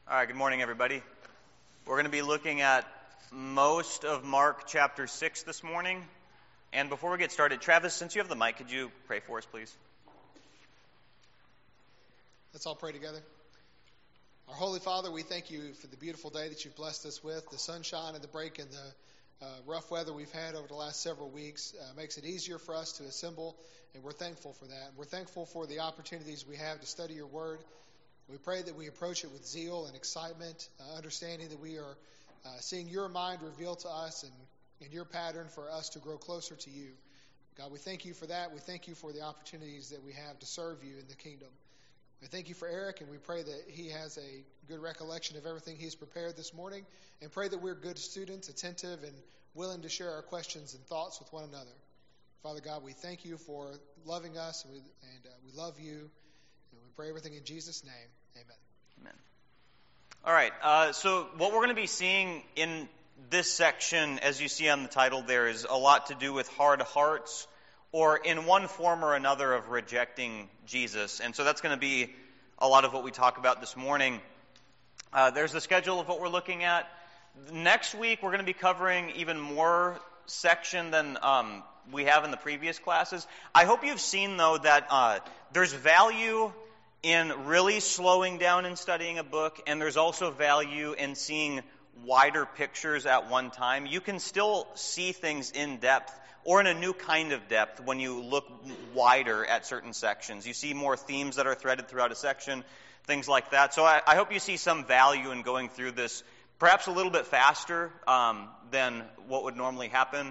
All right, good morning, everybody. We're going to be looking at most of Mark chapter 6 this morning. And before we get started, Travis, since you have the mic, could you pray for us, please? Let's all pray together. Our Holy Father, we thank you for the beautiful day that you've blessed us with. The sunshine and the break and the rough weather we've had over the last several weeks makes it easier for us to assemble, and we're thankful for that. We're thankful for the opportunities we have to study your word. We pray that we approach it with zeal and excitement, understanding that we are seeing your mind revealed to us and your pattern for us to grow closer to you. God, we thank you for that. We thank you for the opportunities that we have to serve you in the kingdom. We thank you for Eric, and we pray that he has a good recollection of everything he's prepared this morning, and pray that we're good students, attentive, and willing to share our questions and thoughts with one another. Father God, we thank you for loving us, and we love you, and we pray everything in Jesus' name. Amen. Amen. All right, so what we're going to be seeing in this section, as you see on the title there, is a lot to do with hard hearts, or in one form or another of rejecting Jesus. And so that's going to be a lot of what we talk about this morning. There's the schedule of what we're looking at. Next week, we're going to be covering even more section than we have in the previous classes. I hope you've seen, though, that there's value in really slowing down and studying a book, and there's also value in seeing wider pictures at one time. You can still see things in depth, or in a new kind of depth, when you look wider at certain sections. You see more themes that are threaded throughout a section, things like that. So I hope you see some value in going through this, perhaps a little bit faster than what would normally happen.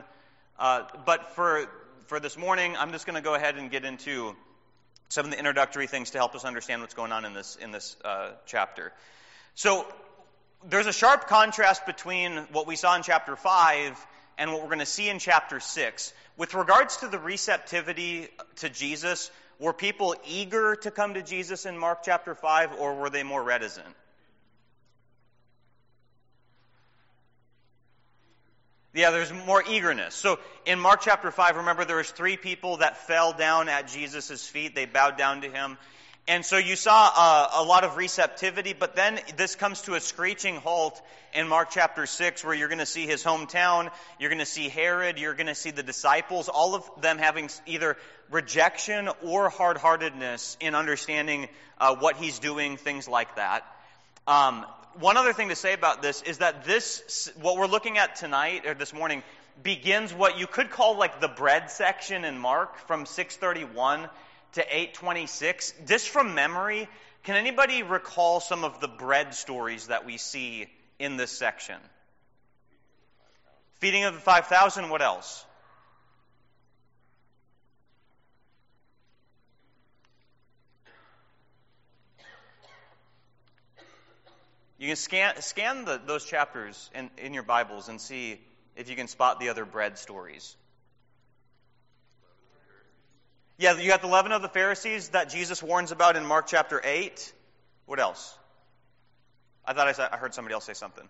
But for this morning, I'm just going to go ahead and get into some of the introductory things to help us understand what's going on in this chapter. So there's a sharp contrast between what we saw in chapter 5 and what we're going to see in chapter 6. With regards to the receptivity to Jesus, were people eager to come to Jesus in Mark chapter 5, or were they more reticent? Yeah, there's more eagerness. So in Mark chapter 5, remember there was 3 people that fell down at Jesus' feet. They bowed down to him. And so you saw a lot of receptivity, but then this comes to a screeching halt in Mark chapter 6, where you're going to see his hometown, you're going to see Herod, you're going to see the disciples, all of them having either rejection or hard-heartedness in understanding what he's doing, things like that. One other thing to say about this is that what we're looking at tonight, or this morning, begins what you could call like the bread section in Mark, from 6:31 to 8:26. Just from memory, can anybody recall some of the bread stories that we see in this section? Feeding of the 5,000, what else? You can scan those chapters in your Bibles and see if you can spot the other bread stories. Yeah, you got the leaven of the Pharisees that Jesus warns about in Mark chapter 8. What else? I thought I heard somebody else say something.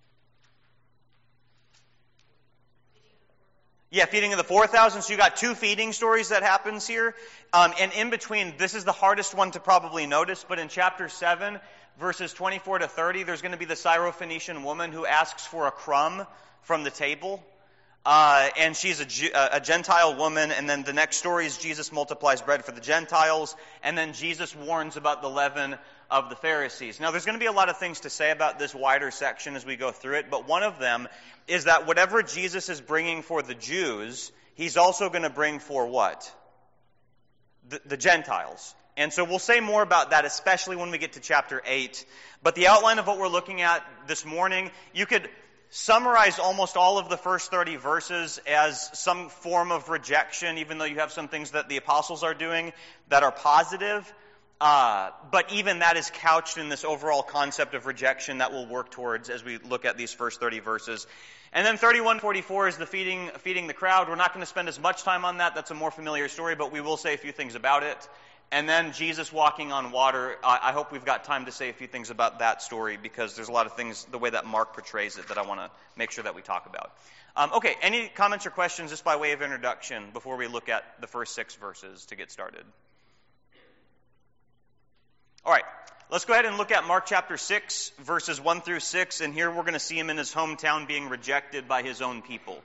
Yeah, feeding of the 4,000. So you got 2 feeding stories that happens here. And in between, this is the hardest one to probably notice, but in chapter 7, verses 24 to 30, there's going to be the Syrophoenician woman who asks for a crumb from the table. And she's a Gentile woman, and then the next story is Jesus multiplies bread for the Gentiles, and then Jesus warns about the leaven of the Pharisees. Now, there's going to be a lot of things to say about this wider section as we go through it, but one of them is that whatever Jesus is bringing for the Jews, he's also going to bring for what? The Gentiles. And so we'll say more about that, especially when we get to chapter 8. But the outline of what we're looking at this morning, you could summarize almost all of the first 30 verses as some form of rejection, even though you have some things that the apostles are doing that are positive. But even that is couched in this overall concept of rejection that we'll work towards as we look at these first 30 verses. And then 31-44 is the feeding the crowd. We're not going to spend as much time on that. That's a more familiar story, but we will say a few things about it. And then Jesus walking on water. I hope we've got time to say a few things about that story, because there's a lot of things, the way that Mark portrays it, that I want to make sure that we talk about. Okay, any comments or questions just by way of introduction before we look at the first 6 verses to get started? All right, Let's go ahead and look at Mark chapter 6, verses 1 through 6, and here we're going to see him in his hometown being rejected by his own people.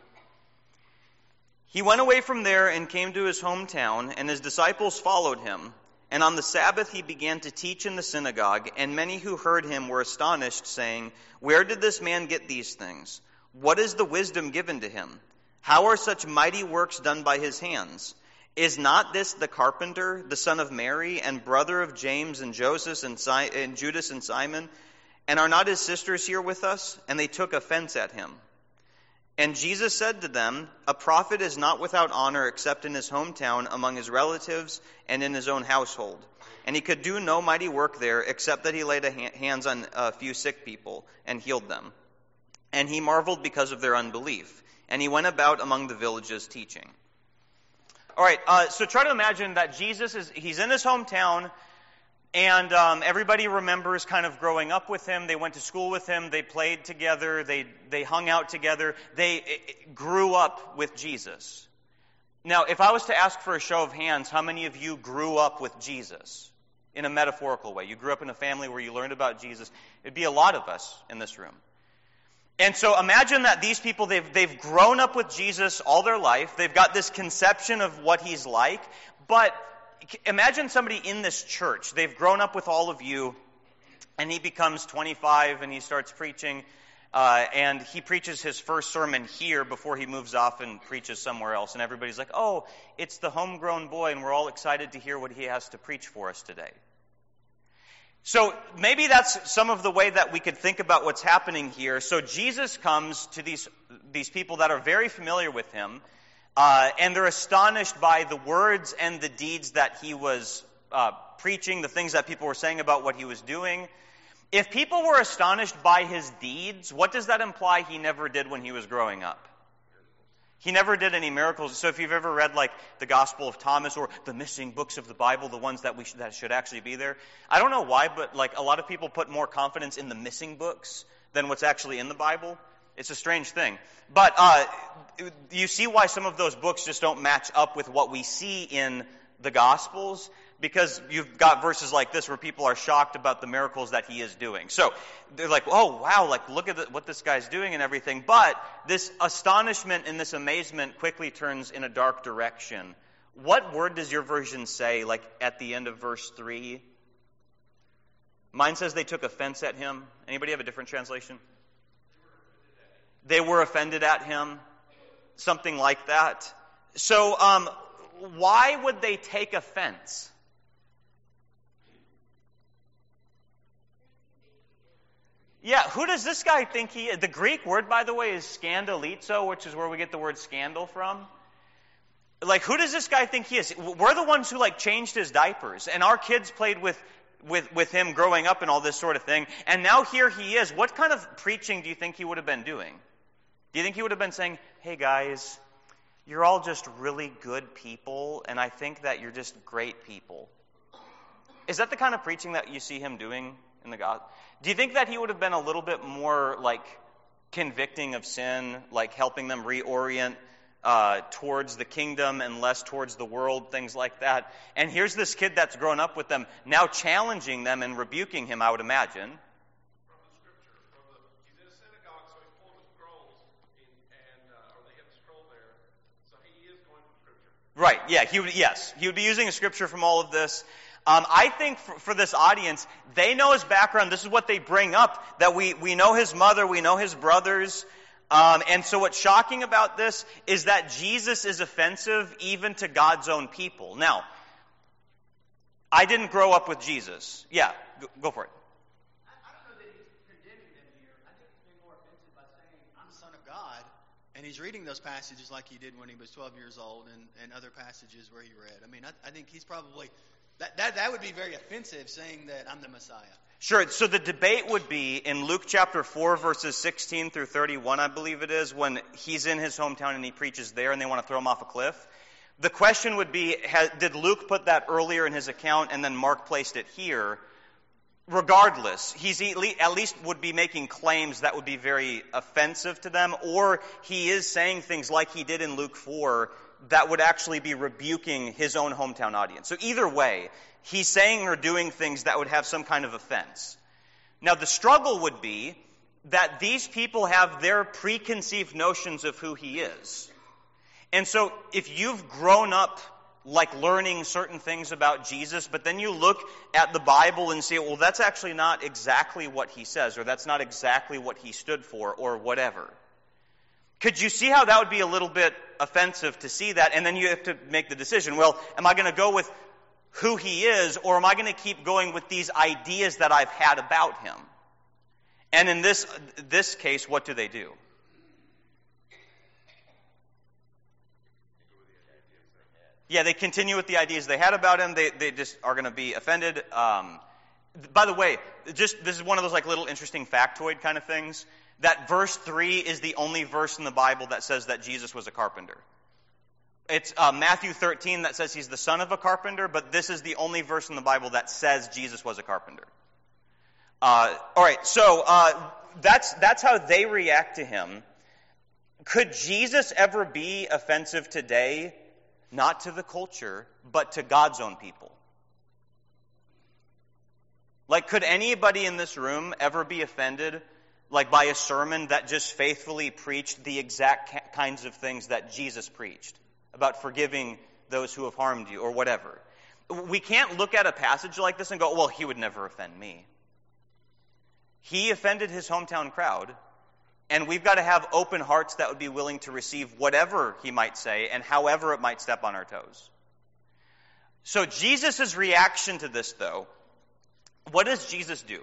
He went away from there and came to his hometown, and his disciples followed him. And on the Sabbath he began to teach in the synagogue, and many who heard him were astonished, saying, "Where did this man get these things? What is the wisdom given to him? How are such mighty works done by his hands? Is not this the carpenter, the son of Mary, and brother of James and Joseph and Judas and Simon? And are not his sisters here with us?" And they took offense at him. And Jesus said to them, "A prophet is not without honor except in his hometown, among his relatives, and in his own household. And he could do no mighty work there, except that he laid hands on a few sick people and healed them. And he marveled because of their unbelief. And he went about among the villages teaching." All right, so try to imagine that he's in his hometown, and everybody remembers kind of growing up with him. They went to school with him. They played together. They hung out together. They grew up with Jesus. Now, if I was to ask for a show of hands, how many of you grew up with Jesus in a metaphorical way? You grew up in a family where you learned about Jesus. It'd be a lot of us in this room. And so imagine that these people, they've grown up with Jesus all their life. They've got this conception of what he's like. But imagine somebody in this church. They've grown up with all of you, and he becomes 25 and he starts preaching. And he preaches his first sermon here before he moves off and preaches somewhere else. And everybody's like, "Oh, it's the homegrown boy," and we're all excited to hear what he has to preach for us today. So maybe that's some of the way that we could think about what's happening here. So Jesus comes to these people that are very familiar with him, and they're astonished by the words and the deeds that he was preaching, the things that people were saying about what he was doing. If people were astonished by his deeds, what does that imply he never did when he was growing up? He never did any miracles. So if you've ever read like the Gospel of Thomas or the missing books of the Bible, the ones that should actually be there, I don't know why, but like a lot of people put more confidence in the missing books than what's actually in the Bible. It's a strange thing. But you see why some of those books just don't match up with what we see in the Gospels, because you've got verses like this where people are shocked about the miracles that he is doing. So they're like, "Oh, wow, like look at what this guy's doing and everything." But this astonishment and this amazement quickly turns in a dark direction. What word does your version say, like at the end of verse 3? Mine says they took offense at him. Anybody have a different translation? They were offended at him. Something like that. So why would they take offense? Yeah, who does this guy think he is? The Greek word, by the way, is scandalizo, which is where we get the word scandal from. Like, who does this guy think he is? We're the ones who, like, changed his diapers. And our kids played with him growing up and all this sort of thing. And now here he is. What kind of preaching do you think he would have been doing? Do you think he would have been saying, "Hey, guys, you're all just really good people, and I think that you're just great people"? Is that the kind of preaching that you see him doing in the God? Do you think that he would have been a little bit more like convicting of sin, like helping them reorient towards the kingdom and less towards the world, things like that? And here's this kid that's grown up with them, now challenging them and rebuking him, I would imagine. From the scripture, he's in a synagogue, so he's pulling the scrolls, or they have the scroll there, so he is going from scripture. Right, yeah, he would be using a scripture from all of this. I think for this audience, they know his background. This is what they bring up, that we know his mother, we know his brothers. And so what's shocking about this is that Jesus is offensive even to God's own people. Now, I didn't grow up with Jesus. Yeah, go for it. I don't know that he's condemning them here. I think he's being more offensive by saying, "I'm the Son of God." And he's reading those passages like he did when he was 12 years old and other passages where he read. I mean, I think he's probably... That would be very offensive, saying that I'm the Messiah. Sure. So the debate would be in Luke chapter 4, verses 16 through 31, I believe it is, when he's in his hometown and he preaches there and they want to throw him off a cliff. The question would be, did Luke put that earlier in his account and then Mark placed it here? Regardless, he's at least would be making claims that would be very offensive to them, or he is saying things like he did in Luke 4 that would actually be rebuking his own hometown audience. So either way, he's saying or doing things that would have some kind of offense. Now, the struggle would be that these people have their preconceived notions of who he is. And so if you've grown up like learning certain things about Jesus, but then you look at the Bible and say, well, that's actually not exactly what he says, or that's not exactly what he stood for, or whatever. Could you see how that would be a little bit offensive to see that? And then you have to make the decision, well, am I going to go with who he is, or am I going to keep going with these ideas that I've had about him? And in this case, what do they do? Yeah, they continue with the ideas they had about him. They just are going to be offended. By the way, this is one of those like little interesting factoid kind of things. That verse 3 is the only verse in the Bible that says that Jesus was a carpenter. It's Matthew 13 that says he's the son of a carpenter, but this is the only verse in the Bible that says Jesus was a carpenter. All right, so that's how they react to him. Could Jesus ever be offensive today? Not to the culture, but to God's own people. Like, could anybody in this room ever be offended, like by a sermon that just faithfully preached the exact kinds of things that Jesus preached about forgiving those who have harmed you or whatever? We can't look at a passage like this and go, well, he would never offend me. He offended his hometown crowd, and we've got to have open hearts that would be willing to receive whatever he might say and however it might step on our toes. So Jesus' reaction to this, though, what does Jesus do?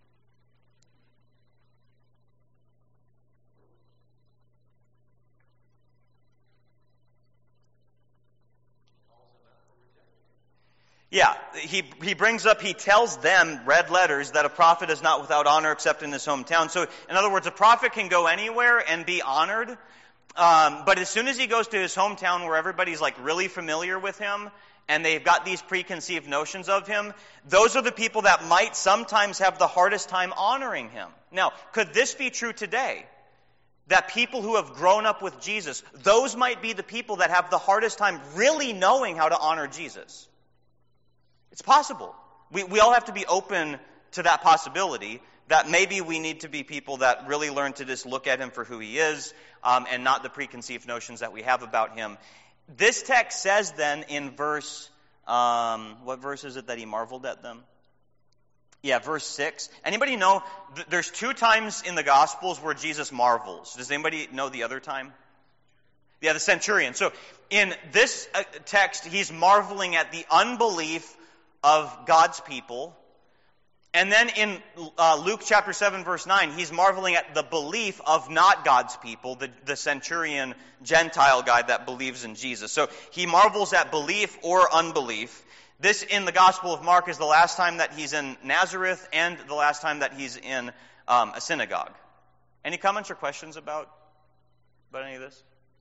Yeah, he brings up, he tells them, red letters, that a prophet is not without honor except in his hometown. So, in other words, a prophet can go anywhere and be honored, but as soon as he goes to his hometown where everybody's like really familiar with him, and they've got these preconceived notions of him, those are the people that might sometimes have the hardest time honoring him. Now, could this be true today? That people who have grown up with Jesus, those might be the people that have the hardest time really knowing how to honor Jesus. It's possible. We all have to be open to that possibility, that maybe we need to be people that really learn to just look at him for who he is, and not the preconceived notions that we have about him. This text says then in verse, what verse is it that he marveled at them? Yeah, verse 6. Anybody know, there's 2 times in the Gospels where Jesus marvels. Does anybody know the other time? Yeah, the centurion. So in this text, he's marveling at the unbelief of God's people. And then in Luke chapter 7, verse 9, he's marveling at the belief of not God's people, the centurion Gentile guy that believes in Jesus. So he marvels at belief or unbelief. This in the Gospel of Mark is the last time that he's in Nazareth and the last time that he's in a synagogue. Any comments or questions about any of this?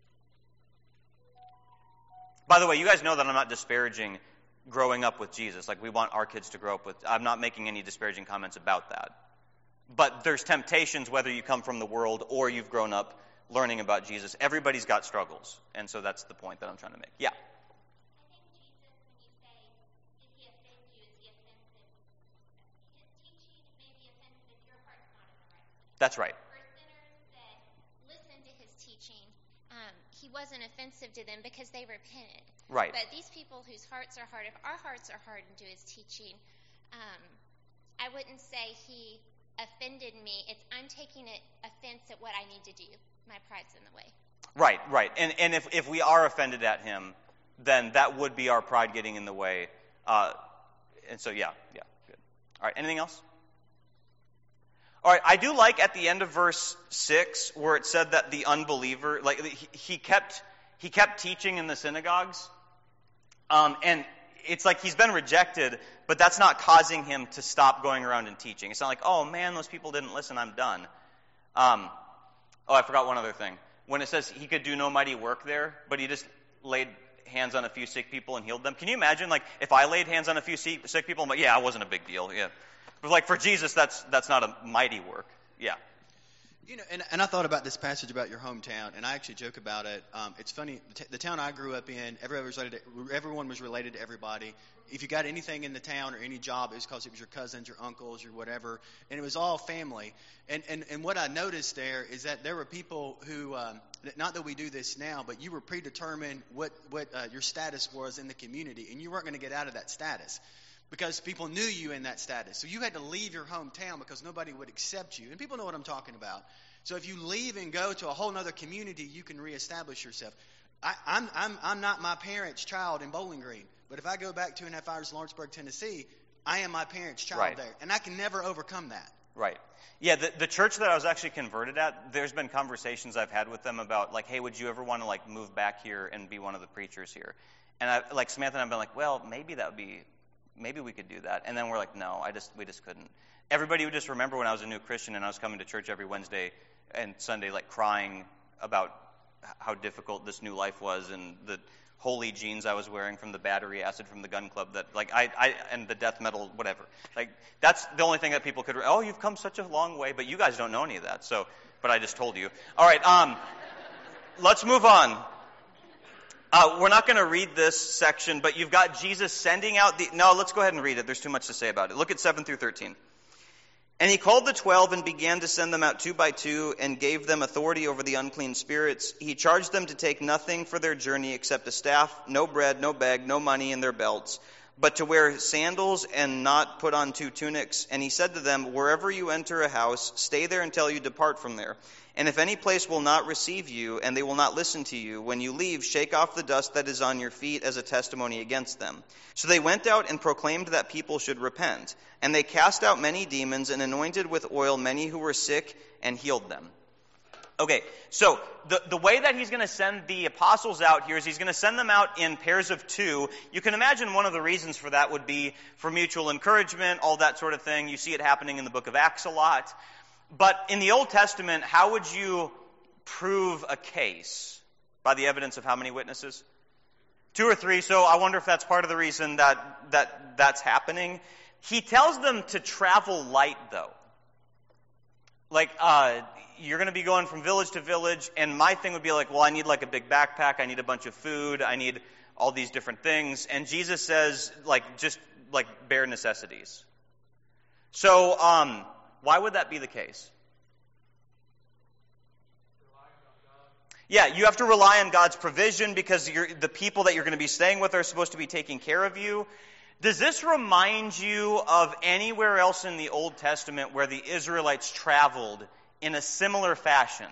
By the way, you guys know that I'm not disparaging growing up with Jesus. Like, we want our kids to grow up with. I'm not making any disparaging comments about that. But there's temptations whether you come from the world or you've grown up learning about Jesus. Everybody's got struggles. And so that's the point that I'm trying to make. Yeah. I think Jesus, when you say, did he offend you, is he offensive? His teaching may be offensive if your heart's not in the right place. That's right. For sinners that listen to his teaching, he wasn't offensive to them because they repented. Right. But these people whose hearts are hard, if our hearts are hardened to his teaching, I wouldn't say he offended me. I'm taking offense at what I need to do. My pride's in the way. Right. And if we are offended at him, then that would be our pride getting in the way. And so, yeah, good. All right, anything else? All right, I do like at the end of verse 6 where it said that the unbeliever, like he kept teaching in the synagogues, and it's like he's been rejected, but that's not causing him to stop going around and teaching. It's not like, oh man, those people didn't listen, I'm done. I forgot one other thing. When it says he could do no mighty work there, but he just laid hands on a few sick people and healed them. Can you imagine, like, if I laid hands on a few sick people, I'm like, yeah, it wasn't a big deal, yeah. But like for Jesus, that's not a mighty work. Yeah. You know, and I thought about this passage about your hometown, and I actually joke about it. It's funny, the town I grew up in, everyone was related to everybody. If you got anything in the town or any job, it was because it was your cousins, your uncles, your whatever, and it was all family. And what I noticed there is that there were people who, not that we do this now, but you were predetermined what your status was in the community, and you weren't going to get out of that status, because people knew you in that status. So you had to leave your hometown because nobody would accept you. And people know what I'm talking about. So if you leave and go to a whole other community, you can reestablish yourself. I'm not my parents' child in Bowling Green. But if I go back 2.5 hours to Lawrenceburg, Tennessee, I am my parents' child Right. there. And I can never overcome that. Right. Yeah, the church that I was actually converted at, there's been conversations I've had with them about, like, hey, would you ever want to, like, move back here and be one of the preachers here? And Samantha and I have been like, well, maybe we could do that. And then we're like, no, we just couldn't. Everybody would just remember when I was a new Christian and I was coming to church every Wednesday and Sunday, like, crying about how difficult this new life was, and the holy jeans I was wearing from the battery acid from the gun club, that, like, I and the death metal, whatever. Like, that's the only thing that people could, oh, you've come such a long way, but you guys don't know any of that. So, but I just told you. All right, let's move on. We're not going to read this section, but you've got Jesus sending out no, let's go ahead and read it. There's too much to say about it. Look at 7 through 13. And he called the 12 and began to send them out 2 by 2 and gave them authority over the unclean spirits. He charged them to take nothing for their journey except a staff, no bread, no bag, no money in their belts, but to wear sandals and not put on 2 tunics. And he said to them, wherever you enter a house, stay there until you depart from there. And if any place will not receive you, and they will not listen to you, when you leave, shake off the dust that is on your feet as a testimony against them. So they went out and proclaimed that people should repent. And they cast out many demons and anointed with oil many who were sick and healed them. Okay, so the way that he's going to send the apostles out here is he's going to send them out in pairs of 2. You can imagine one of the reasons for that would be for mutual encouragement, all that sort of thing. You see it happening in the book of Acts a lot. But in the Old Testament, how would you prove a case? By the evidence of how many witnesses? 2 or 3. So I wonder if that's part of the reason that's happening. He tells them to travel light, though. Like, you're going to be going from village to village, and my thing would be like, well, I need like a big backpack, I need a bunch of food, I need all these different things. And Jesus says, like, just like bare necessities. So, why would that be the case? Yeah, you have to rely on God's provision because the people that you're going to be staying with are supposed to be taking care of you. Does this remind you of anywhere else in the Old Testament where the Israelites traveled in a similar fashion?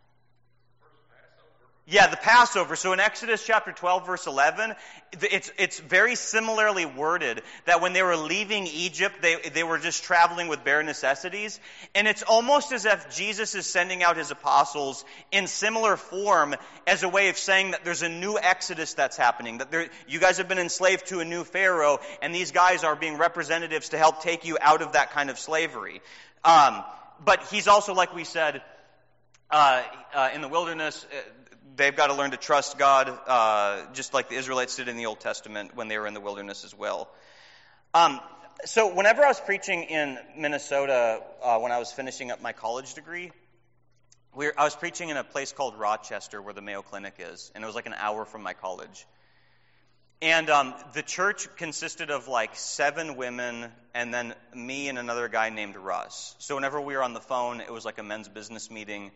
Yeah, the Passover. So in Exodus chapter 12, verse 11, it's very similarly worded that when they were leaving Egypt, they were just traveling with bare necessities. And it's almost as if Jesus is sending out his apostles in similar form as a way of saying that there's a new Exodus that's happening, that you guys have been enslaved to a new Pharaoh, and these guys are being representatives to help take you out of that kind of slavery. But he's also, like we said, in the wilderness, they've got to learn to trust God, just like the Israelites did in the Old Testament when they were in the wilderness as well. So whenever I was preaching in Minnesota, when I was finishing up my college degree, I was preaching in a place called Rochester where the Mayo Clinic is, and it was like an hour from my college. And the church consisted of like 7 women and then me and another guy named Russ. So whenever we were on the phone, it was like a men's business meeting.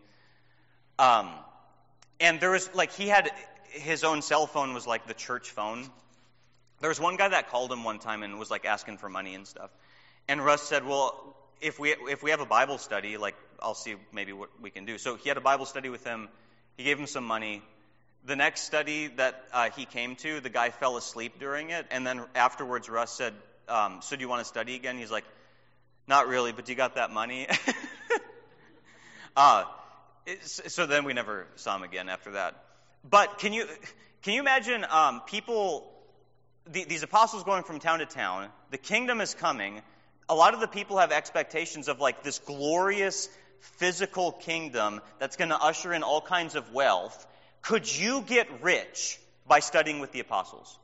And there was, like, he had his own cell phone was like the church phone. There was one guy that called him one time and was like asking for money and stuff. And Russ said, well, if we have a Bible study, like, I'll see maybe what we can do. So he had a Bible study with him. He gave him some money. The next study that he came to, the guy fell asleep during it. And then afterwards, Russ said, so do you want to study again? He's like, not really, but you got that money? So then we never saw him again after that. But can you imagine people, these apostles going from town to town? The kingdom is coming. A lot of the people have expectations of like this glorious physical kingdom that's going to usher in all kinds of wealth. Could you get rich by studying with the apostles?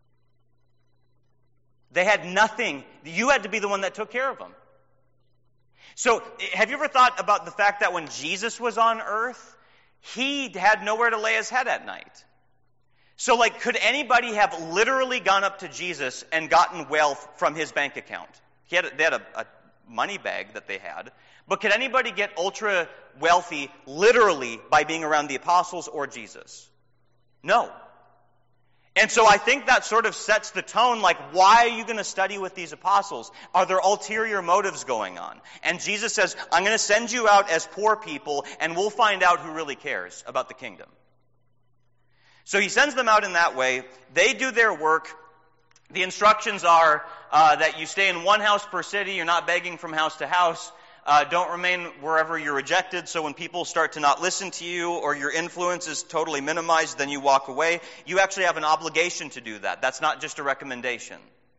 They had nothing. You had to be the one that took care of them. So have you ever thought about the fact that when Jesus was on earth, he had nowhere to lay his head at night? So, like, could anybody have literally gone up to Jesus and gotten wealth from his bank account? They had a money bag that they had. But could anybody get ultra wealthy literally by being around the apostles or Jesus? No. And so I think that sort of sets the tone, like, why are you going to study with these apostles? Are there ulterior motives going on? And Jesus says, I'm going to send you out as poor people, and we'll find out who really cares about the kingdom. So he sends them out in that way. They do their work. The instructions are that you stay in one house per city. You're not begging from house to house. Don't remain wherever you're rejected. So when people start to not listen to you or your influence is totally minimized, then you walk away. You actually have an obligation to do that. That's not just a recommendation.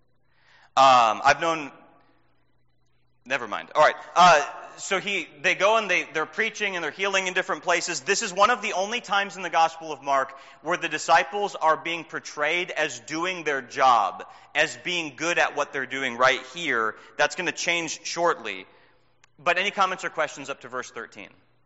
Never mind. All right. So they go and they're preaching and they're healing in different places. This is one of the only times in the Gospel of Mark where the disciples are being portrayed as doing their job, as being good at what they're doing right here. That's going to change shortly. But any comments or questions up to verse 13?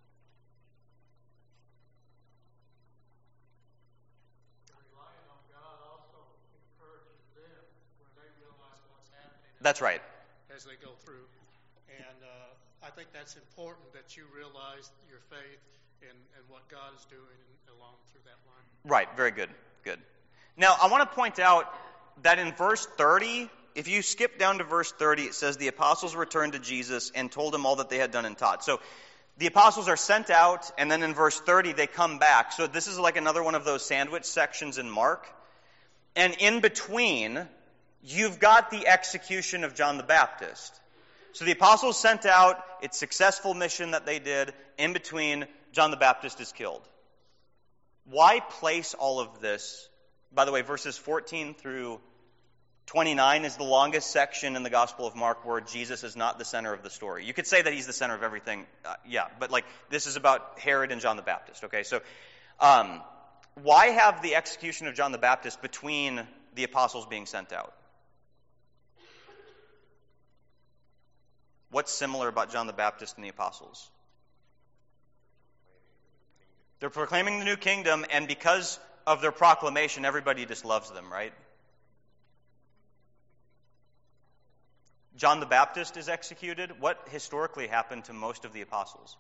That's right. As they go through. And I think that's important that you realize your faith and what God is doing along through that line. Right, very good. Good. Now, I want to point out that in verse 30, if you skip down to verse 30, it says the apostles returned to Jesus and told him all that they had done and taught. So the apostles are sent out, and then in verse 30, they come back. So this is like another one of those sandwich sections in Mark. And in between, you've got the execution of John the Baptist. So the apostles sent out, it's successful mission that they did. In between, John the Baptist is killed. Why place all of this? By the way, verses 14 through 29 is the longest section in the Gospel of Mark where Jesus is not the center of the story. You could say that he's the center of everything, but like this is about Herod and John the Baptist, okay? So why have the execution of John the Baptist between the apostles being sent out? What's similar about John the Baptist and the apostles? They're proclaiming the new kingdom, and because of their proclamation, everybody just loves them, right? John the Baptist is executed. What historically happened to most of the apostles?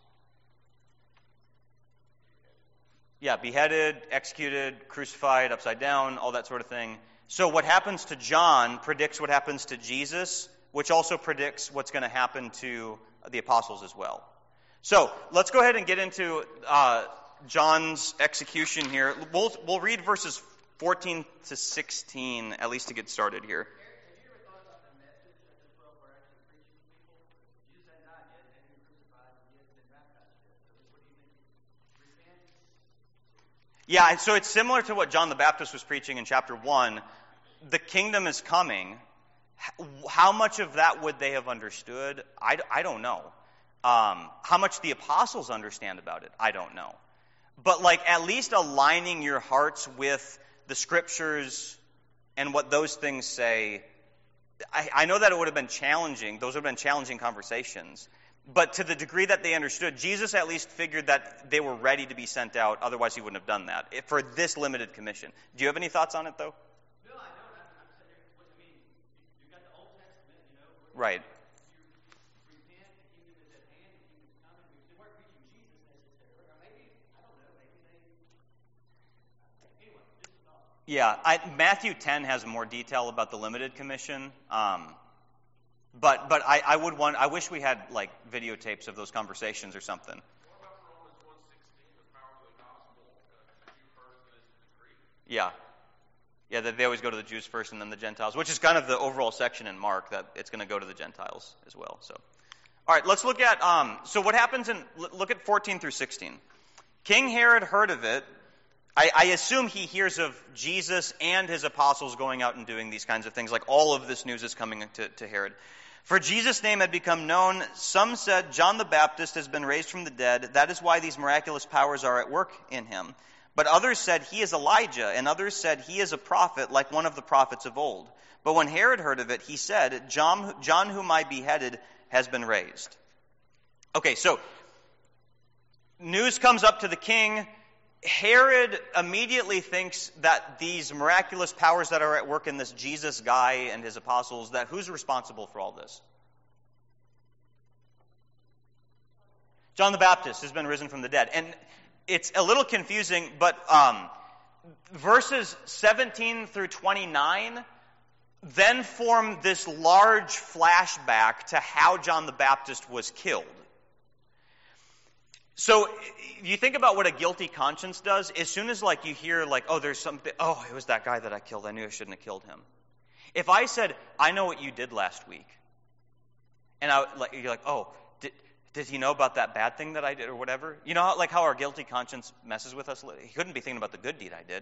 Yeah, beheaded, executed, crucified, upside down, all that sort of thing. So what happens to John predicts what happens to Jesus, which also predicts what's going to happen to the apostles as well. So let's go ahead and get into John's execution here. We'll read verses 14 to 16, at least to get started here. Yeah, so it's similar to what John the Baptist was preaching in chapter 1. The kingdom is coming. How much of that would they have understood? I don't know. How much the apostles understand about it? I don't know. But like at least aligning your hearts with the scriptures and what those things say, I know that it would have been challenging. Those would have been challenging conversations. But to the degree that they understood, Jesus at least figured that they were ready to be sent out. Otherwise, he wouldn't have done that for this limited commission. Do you have any thoughts on it, though? No, I don't. I'm saying, you've got the Old Testament, Right. You repent, the kingdom is at hand, the kingdom is coming. They weren't preaching Jesus necessarily. Or maybe, I don't know, maybe they... Anyway, just a thought. Yeah, Matthew 10 has more detail about the limited commission. But I wish we had like videotapes of those conversations or something. What about Romans 1:16, the power of the gospel, the Jew first and then the Greek? Yeah, that they always go to the Jews first and then the Gentiles, which is kind of the overall section in Mark that it's going to go to the Gentiles as well. So, all right, let's look at so what happens look at 14 through 16. King Herod heard of it. I assume he hears of Jesus and his apostles going out and doing these kinds of things. Like all of this news is coming to Herod. For Jesus' name had become known. Some said John the Baptist has been raised from the dead. That is why these miraculous powers are at work in him. But others said he is Elijah, and others said he is a prophet like one of the prophets of old. But when Herod heard of it, he said, John whom I beheaded has been raised. Okay, so news comes up to the king. Herod immediately thinks that these miraculous powers that are at work in this Jesus guy and his apostles, that who's responsible for all this? John the Baptist has been risen from the dead. And it's a little confusing, but verses 17 through 29 then form this large flashback to how John the Baptist was killed. So you think about what a guilty conscience does. As soon as you hear there's something, it was that guy that I killed. I knew I shouldn't have killed him. If I said, I know what you did last week, and you're like, did he know about that bad thing that I did or whatever? You know how our guilty conscience messes with us? He couldn't be thinking about the good deed I did.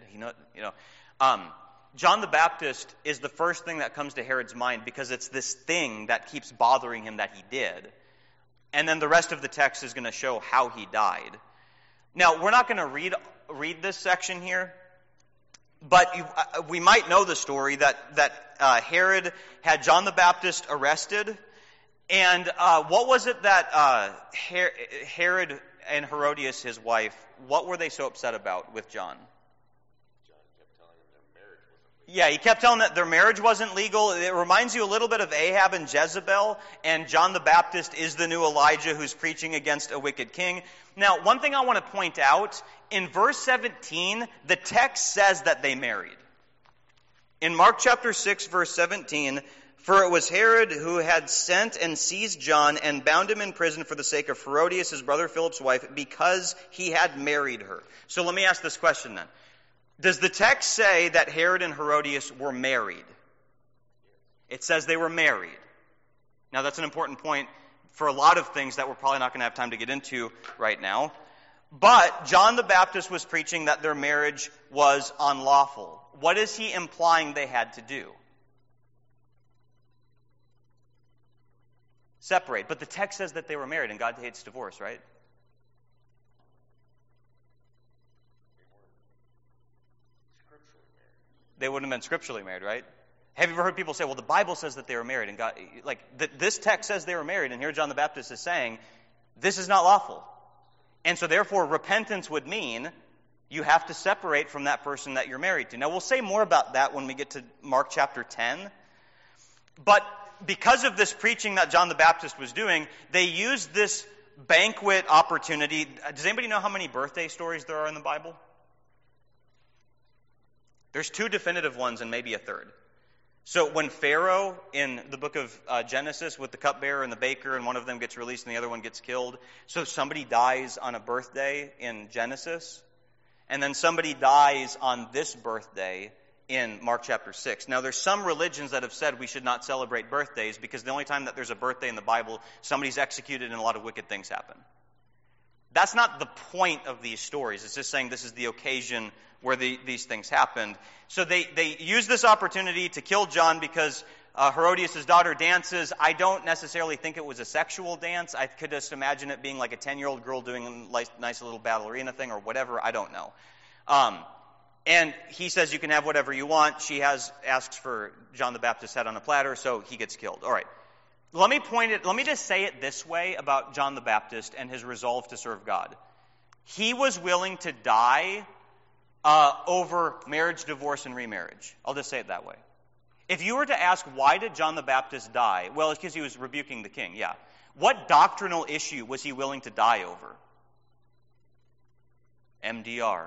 John the Baptist is the first thing that comes to Herod's mind because it's this thing that keeps bothering him that he did. And then the rest of the text is going to show how he died. Now, we're not going to read this section here, but we might know the story that Herod had John the Baptist arrested. And what was it that Herod and Herodias, his wife, what were they so upset about with John? Yeah, he kept telling them that their marriage wasn't legal. It reminds you a little bit of Ahab and Jezebel, and John the Baptist is the new Elijah who's preaching against a wicked king. Now, one thing I want to point out, in verse 17, the text says that they married. In Mark chapter 6, verse 17, for it was Herod who had sent and seized John and bound him in prison for the sake of Herodias, his brother Philip's wife, because he had married her. So let me ask this question then. Does the text say that Herod and Herodias were married? It says they were married. Now that's an important point for a lot of things that we're probably not going to have time to get into right now. But John the Baptist was preaching that their marriage was unlawful. What is he implying they had to do? Separate. But the text says that they were married, and God hates divorce, right? They wouldn't have been scripturally married, right? Have you ever heard people say, well, the Bible says that they were married, and God, this text says they were married, and here John the Baptist is saying, this is not lawful. And so therefore, repentance would mean you have to separate from that person that you're married to. Now, we'll say more about that when we get to Mark chapter 10. But because of this preaching that John the Baptist was doing, they used this banquet opportunity. Does anybody know how many birthday stories there are in the Bible? There's 2 definitive ones and maybe a third. So when Pharaoh, in the book of Genesis, with the cupbearer and the baker, and one of them gets released and the other one gets killed, so somebody dies on a birthday in Genesis, and then somebody dies on this birthday in Mark chapter 6. Now, there's some religions that have said we should not celebrate birthdays because the only time that there's a birthday in the Bible, somebody's executed and a lot of wicked things happen. That's not the point of these stories. It's just saying this is the occasion where these things happened. So they use this opportunity to kill John because Herodias' daughter dances. I don't necessarily think it was a sexual dance. I could just imagine it being like a 10-year-old girl doing a nice little ballerina thing or whatever. I don't know. And he says you can have whatever you want. She asks for John the Baptist's head on a platter, so he gets killed. All right. Let me just say it this way about John the Baptist and his resolve to serve God. He was willing to die over marriage, divorce, and remarriage. I'll just say it that way. If you were to ask, why did John the Baptist die? Well, it's because he was rebuking the king, yeah. What doctrinal issue was he willing to die over? MDR.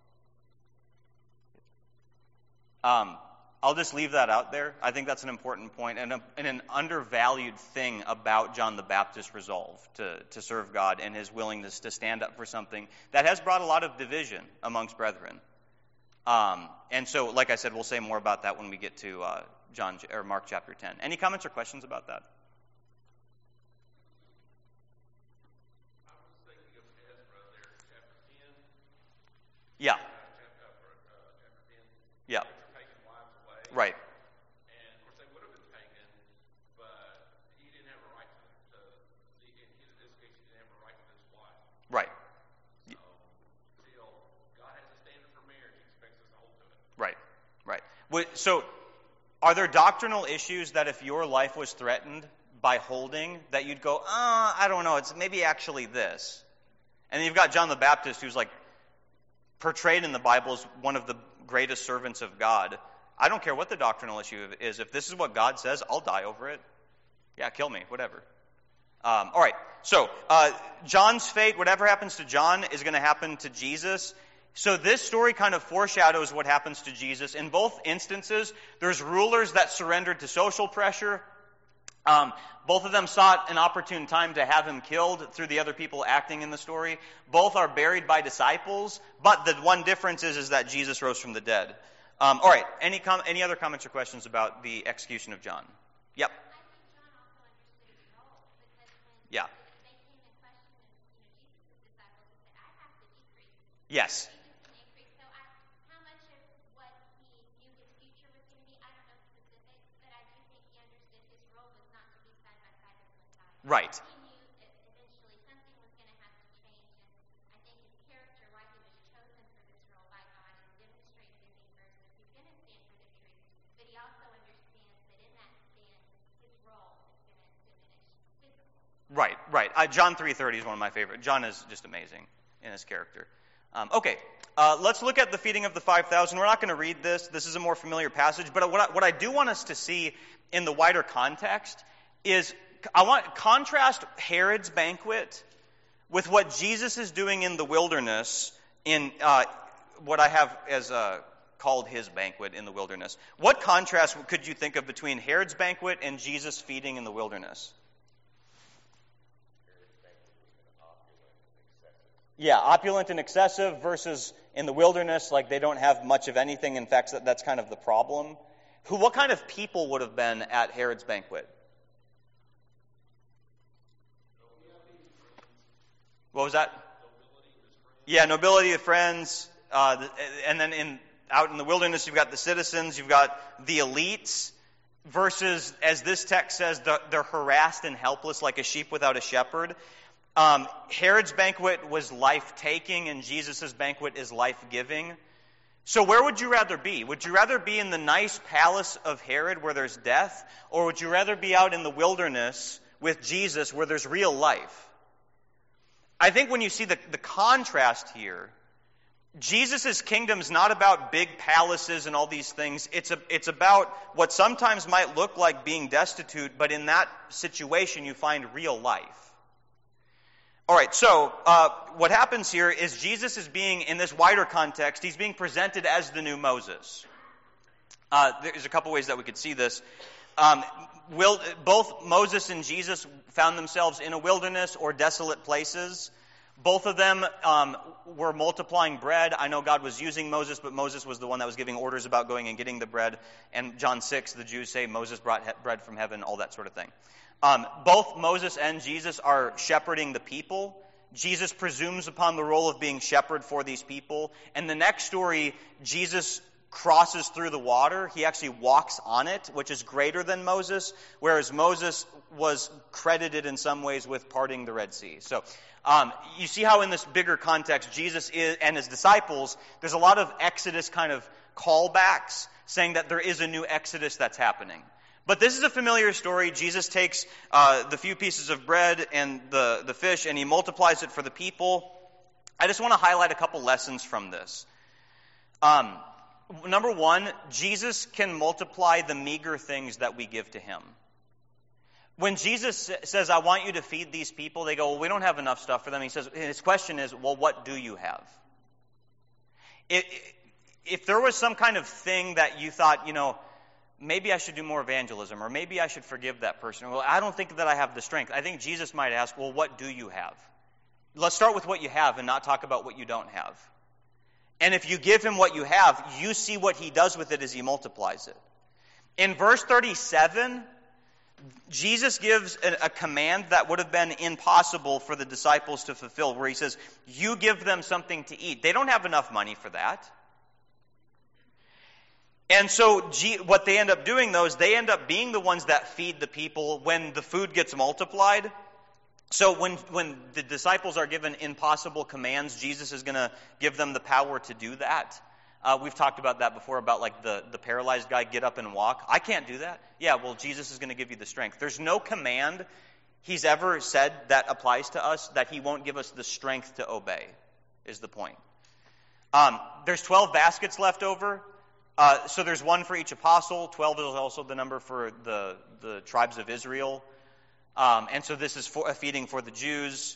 I'll just leave that out there. I think that's an important point and an undervalued thing about John the Baptist's resolve to serve God and his willingness to stand up for something that has brought a lot of division amongst brethren. And so, like I said, we'll say more about that when we get to Mark chapter 10. Any comments or questions about that? I was thinking of Ezra there, chapter 10. Yeah. Chapter 10. Yeah. Taking wives away. Right. And of course they would have been taken, but he didn't have a right to in this case he didn't have a right to his wife. Right. So still, God has a standard for marriage. He expects us to hold to it. Right. So, are there doctrinal issues that if your life was threatened by holding that you'd go, I don't know, it's maybe actually this. And then you've got John the Baptist, who's like portrayed in the Bible as one of the greatest servants of God. I don't care what the doctrinal issue is. If this is what God says, I'll die over it. Yeah, kill me, whatever. All right, so John's fate, whatever happens to John, is going to happen to Jesus. So this story kind of foreshadows what happens to Jesus. In both instances, there's rulers that surrendered to social pressure. Both of them sought an opportune time to have him killed through the other people acting in the story. Both are buried by disciples, but the one difference is that Jesus rose from the dead. All right, any other comments or questions about the execution of John? Yep. I think John also understood his role, because when Yeah. they came and questioned Jesus' disciples, he said, I have to decrease. Yes. Jesus can increase. So how much of what he knew his future was going to be, I don't know specifics, but I do think he understood his role was not to be side by side with Messiah. Right. He knew that eventually something was going to have to change, and I think his character, why he was chosen for this role by God, is demonstrated in these verses. He's going to stand for the truth, but he also understands that in that stand, his role is going to diminish physically. Right. John 3:30 is one of my favorite. John is just amazing in his character. Okay, let's look at the feeding of the 5,000. We're not going to read this. This is a more familiar passage. But what I do want us to see in the wider context is contrast Herod's banquet with what Jesus is doing in the wilderness in what I have as called his banquet in the wilderness. What contrast could you think of between Herod's banquet and Jesus feeding in the wilderness? Yeah, opulent and excessive versus in the wilderness, like they don't have much of anything. In fact, that's kind of the problem. What kind of people would have been at Herod's banquet? What was that? Yeah, nobility of friends. And then out in the wilderness, you've got the citizens, you've got the elites, versus, as this text says, they're harassed and helpless like a sheep without a shepherd. Herod's banquet was life-taking, and Jesus' banquet is life-giving. So where would you rather be? Would you rather be in the nice palace of Herod where there's death, or would you rather be out in the wilderness with Jesus where there's real life? I think when you see the contrast here, Jesus' kingdom is not about big palaces and all these things. It's about what sometimes might look like being destitute, but in that situation you find real life. All right, so what happens here is Jesus is being, in this wider context, he's being presented as the new Moses. There's a couple ways that we could see this. Both Moses and Jesus found themselves in a wilderness or desolate places. Both of them were multiplying bread. I know God was using Moses, but Moses was the one that was giving orders about going and getting the bread. And John 6, the Jews say Moses brought bread from heaven, all that sort of thing. Both Moses and Jesus are shepherding the people. Jesus presumes upon the role of being shepherd for these people. And the next story, Jesus crosses through the water. He actually walks on it, which is greater than Moses, whereas Moses was credited in some ways with parting the Red Sea. So you see how in this bigger context, Jesus and his disciples, there's a lot of Exodus kind of callbacks saying that there is a new Exodus that's happening. But this is a familiar story. Jesus takes the few pieces of bread and the fish, and he multiplies it for the people. I just want to highlight a couple lessons from this. Number one, Jesus can multiply the meager things that we give to him. When Jesus says, I want you to feed these people, they go, well, we don't have enough stuff for them. He says, his question is, well, what do you have? If there was some kind of thing that you thought, maybe I should do more evangelism, or maybe I should forgive that person. Well, I don't think that I have the strength. I think Jesus might ask, well, what do you have? Let's start with what you have and not talk about what you don't have. And if you give him what you have, you see what he does with it as he multiplies it. In verse 37, Jesus gives a command that would have been impossible for the disciples to fulfill, where he says, you give them something to eat. They don't have enough money for that. And so what they end up doing, though, is they end up being the ones that feed the people when the food gets multiplied. So when the disciples are given impossible commands, Jesus is going to give them the power to do that. We've talked about that before, about like the paralyzed guy, get up and walk. I can't do that. Yeah, well, Jesus is going to give you the strength. There's no command he's ever said that applies to us that he won't give us the strength to obey, is the point. There's 12 baskets left over. So there's one for each apostle. 12 is also the number for the tribes of Israel. And so this is for a feeding for the Jews.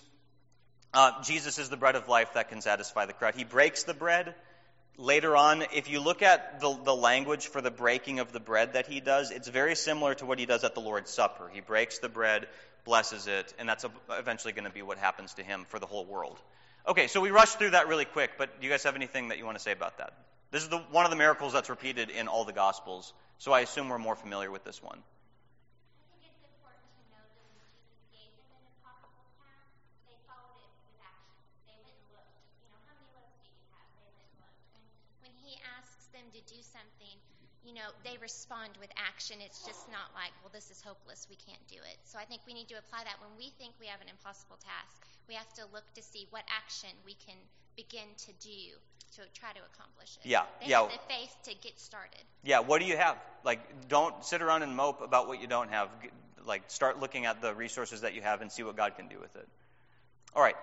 Jesus is the bread of life that can satisfy the crowd. He breaks the bread. Later on, if you look at the language for the breaking of the bread that he does, it's very similar to what he does at the Lord's Supper. He breaks the bread, blesses it, and that's eventually going to be what happens to him for the whole world. Okay, so we rushed through that really quick, but do you guys have anything that you want to say about that? This is one of the miracles that's repeated in all the Gospels, so I assume we're more familiar with this one. I think it's important to know that when Jesus gave them an impossible task, they followed it with action. They went and looked. How many loaves do you have? They went and looked. When he asks them to do something, they respond with action. It's just not like, well, this is hopeless, we can't do it. So I think we need to apply that when we think we have an impossible task. We have to look to see what action we can begin to do to try to accomplish it. They have the faith to get started. Yeah, what do you have? Don't sit around and mope about what you don't have. Start looking at the resources that you have and see what God can do with it. All right.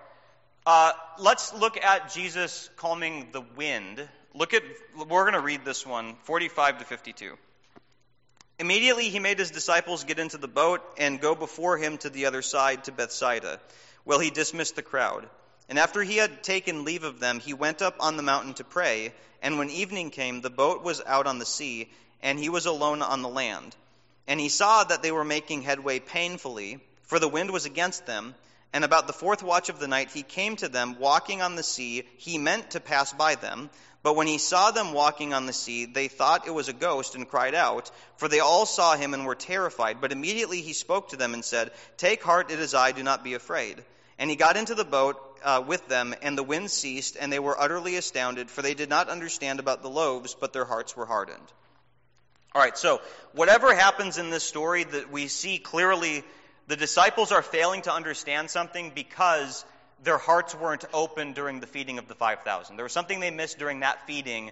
Let's look at Jesus calming the wind. We're going to read this one, 45 to 52. Immediately he made his disciples get into the boat and go before him to the other side, to Bethsaida, while he dismissed the crowd. And after he had taken leave of them, he went up on the mountain to pray. And when evening came, the boat was out on the sea, and he was alone on the land. And he saw that they were making headway painfully, for the wind was against them. And about the 4th watch of the night he came to them, walking on the sea. He meant to pass by them. But when he saw them walking on the sea, they thought it was a ghost and cried out, for they all saw him and were terrified. But immediately he spoke to them and said, "Take heart, it is I, do not be afraid." And he got into the boat with them, and the wind ceased, and they were utterly astounded, for they did not understand about the loaves, but their hearts were hardened. All right, so whatever happens in this story, that we see clearly the disciples are failing to understand something because their hearts weren't open during the feeding of the 5,000. There was something they missed during that feeding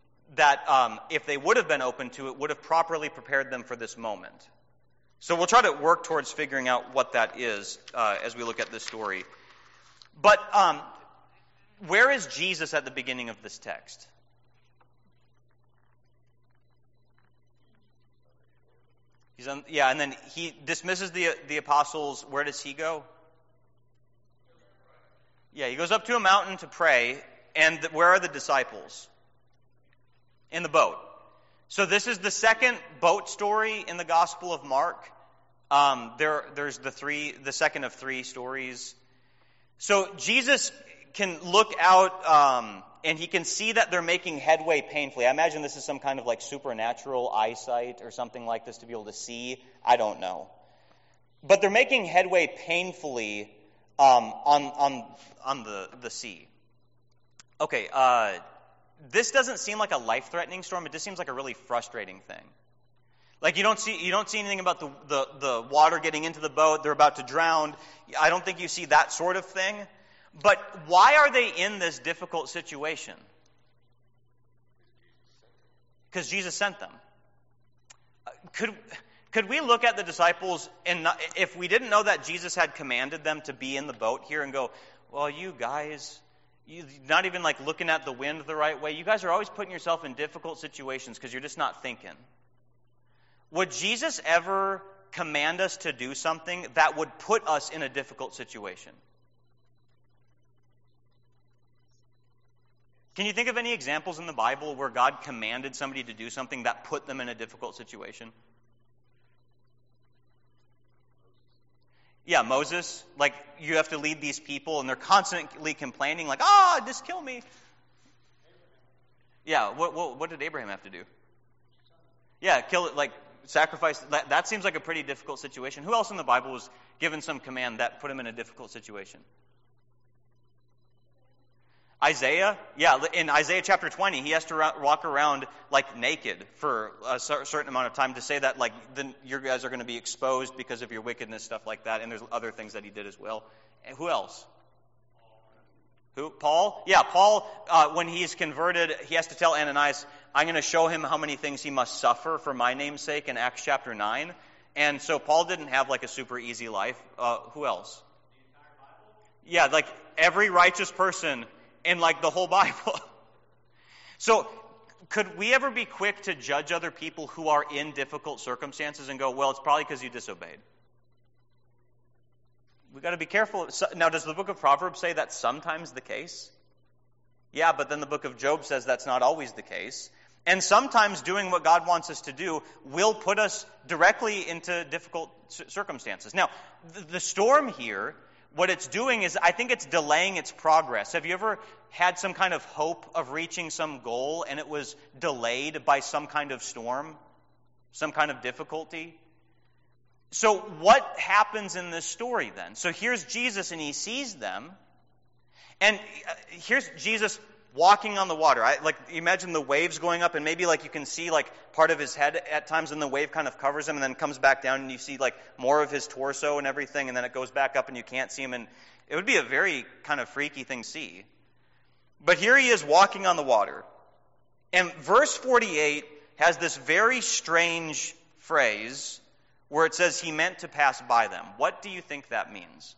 that, if they would have been open to it, would have properly prepared them for this moment. So we'll try to work towards figuring out what that is as we look at this story. But where is Jesus at the beginning of this text? And then he dismisses the apostles. Where does he go? Yeah, he goes up to a mountain to pray. And where are the disciples? In the boat. So this is the second boat story in the Gospel of Mark. There's the second of 3 stories. So Jesus can look out and he can see that they're making headway painfully. I imagine this is some kind of supernatural eyesight or something like this to be able to see. I don't know. But they're making headway painfully on the sea. Okay, this doesn't seem like a life-threatening storm. It just seems like a really frustrating thing. You don't see anything about the water getting into the boat. They're about to drown. I don't think you see that sort of thing. But why are they in this difficult situation? Because Jesus sent them. Could we look at the disciples and if we didn't know that Jesus had commanded them to be in the boat here and go, well, you guys, you're not even looking at the wind the right way. You guys are always putting yourself in difficult situations because you're just not thinking. Would Jesus ever command us to do something that would put us in a difficult situation? Can you think of any examples in the Bible where God commanded somebody to do something that put them in a difficult situation? Yeah, Moses. You have to lead these people, and they're constantly complaining, just kill me. Yeah, what did Abraham have to do? Yeah, kill it, sacrifice. That seems like a pretty difficult situation. Who else in the Bible was given some command that put him in a difficult situation? Isaiah, in Isaiah chapter 20, he has to walk around naked for a certain amount of time to say that your guys are going to be exposed because of your wickedness, stuff like that. And there's other things that he did as well. And who else? Who? Paul? Yeah, Paul, when he's converted, he has to tell Ananias, I'm going to show him how many things he must suffer for my name's sake in Acts chapter 9. And so Paul didn't have like a super easy life. Who else? Yeah, like every righteous person in like the whole Bible. So could we ever be quick to judge other people who are in difficult circumstances and go, well, it's probably because you disobeyed? We've got to be careful. Now, does the book of Proverbs say that's sometimes the case? Yeah, but then the book of Job says that's not always the case. And sometimes doing what God wants us to do will put us directly into difficult circumstances. Now, the storm here, what it's doing is, I think it's delaying its progress. Have you ever had some kind of hope of reaching some goal and it was delayed by some kind of storm, some kind of difficulty? So what happens in this story then? So here's Jesus and he sees them. And here's Jesus walking on the water. Imagine the waves going up and maybe like you can see like part of his head at times and the wave kind of covers him and then comes back down and you see like more of his torso and everything and then it goes back up and you can't see him, and it would be a very kind of freaky thing to see. But here he is walking on the water. And verse 48 has this very strange phrase where it says he meant to pass by them. What do you think that means?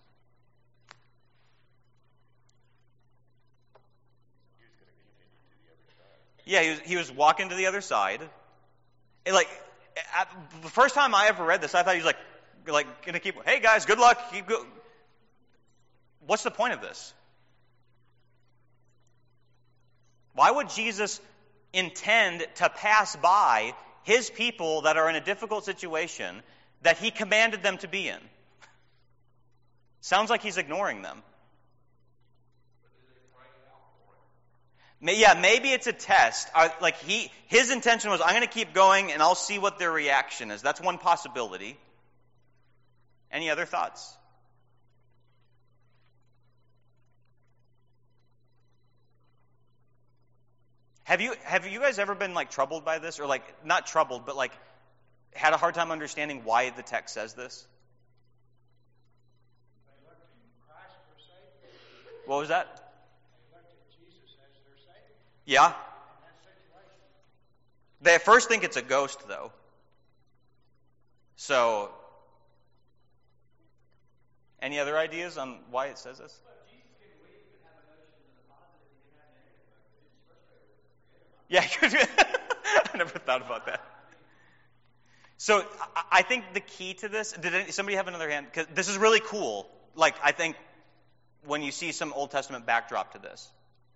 Yeah, he was walking to the other side. And the first time I ever read this, I thought he was like gonna keep, hey guys, good luck, keep go. What's the point of this? Why would Jesus intend to pass by his people that are in a difficult situation that he commanded them to be in? Sounds like he's ignoring them. Yeah, maybe it's a test. His intention was, I'm going to keep going and I'll see what their reaction is. That's one possibility. Any other thoughts? Have you guys ever been troubled by this, or not troubled, but had a hard time understanding why the text says this? What was that? Yeah. They at first think it's a ghost, though. So, any other ideas on why it says this? Yeah, I never thought about that. So, I think the key to this, did somebody have another hand? Because this is really cool. I think when you see some Old Testament backdrop to this.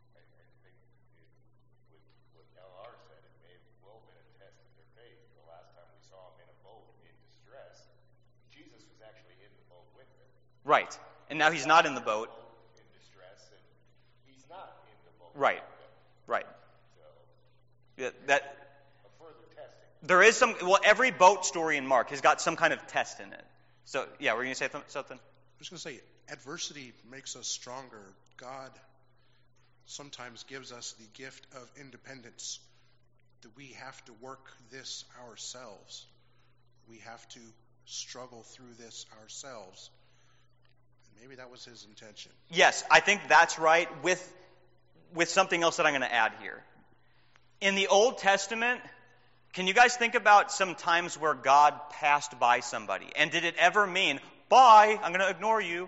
Right. And now he's not in the boat. In distress, and he's not in the boat. Right. Right. Yeah, that a further testing. There is every boat story in Mark has got some kind of test in it. So, yeah, were you going to say something? I was going to say, adversity makes us stronger. God sometimes gives us the gift of independence, that we have to work this ourselves. We have to struggle through this ourselves. Maybe that was his intention. Yes, I think that's right, with something else that I'm going to add here. In the Old Testament, can you guys think about some times where God passed by somebody? And did it ever mean, bye, I'm going to ignore you?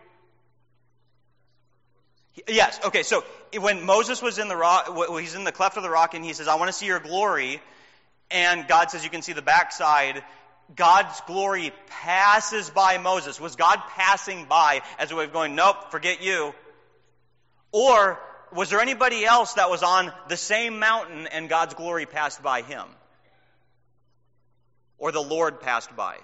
Yes, okay, so when Moses was in the rock, he's in the cleft of the rock and he says, I want to see your glory. And God says, you can see the backside. God's glory passes by Moses. Was God passing by as a way of going, nope, forget you? Or was there anybody else that was on the same mountain and God's glory passed by him? Or the Lord passed by?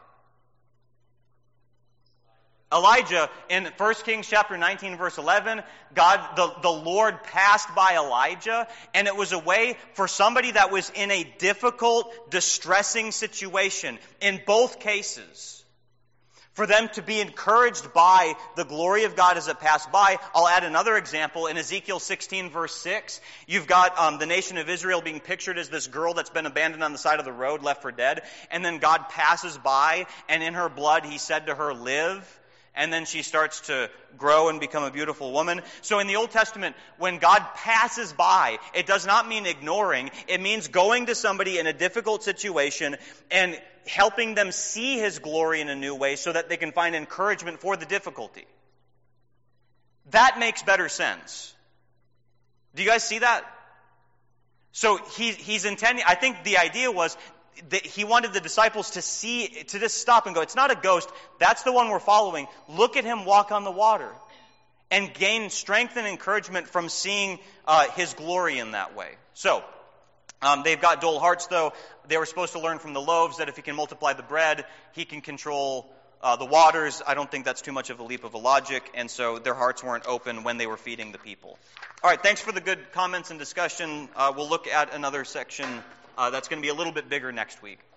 Elijah, in 1 Kings chapter 19, verse 11, the Lord passed by Elijah, and it was a way for somebody that was in a difficult, distressing situation, in both cases, for them to be encouraged by the glory of God as it passed by. I'll add another example. In Ezekiel 16, verse 6, you've got the nation of Israel being pictured as this girl that's been abandoned on the side of the road, left for dead, and then God passes by, and in her blood he said to her, live. And then she starts to grow and become a beautiful woman. So in the Old Testament, when God passes by, it does not mean ignoring. It means going to somebody in a difficult situation and helping them see His glory in a new way so that they can find encouragement for the difficulty. That makes better sense. Do you guys see that? So he's intending, I think the idea was that he wanted the disciples to see, to just stop and go, it's not a ghost, that's the one we're following. Look at him walk on the water. And gain strength and encouragement from seeing His glory in that way. So, they've got dull hearts though. They were supposed to learn from the loaves that if He can multiply the bread, He can control the waters. I don't think that's too much of a leap of logic, and so their hearts weren't open when they were feeding the people. All right, thanks for the good comments and discussion. We'll look at another section that's going to be a little bit bigger next week.